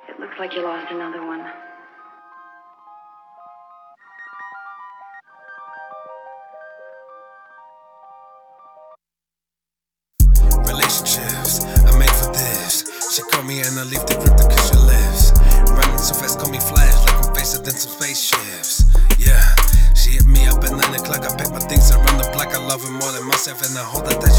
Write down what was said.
It looks like you lost another one. Relationships, I'm made for this. She called me and I leave the cryptic cause she lives. Running so fast, call me Flash, like I'm faster than some spaceships. Yeah, she hit me up at 9 o'clock. I pack my things around the block. I love her more than myself and I hold that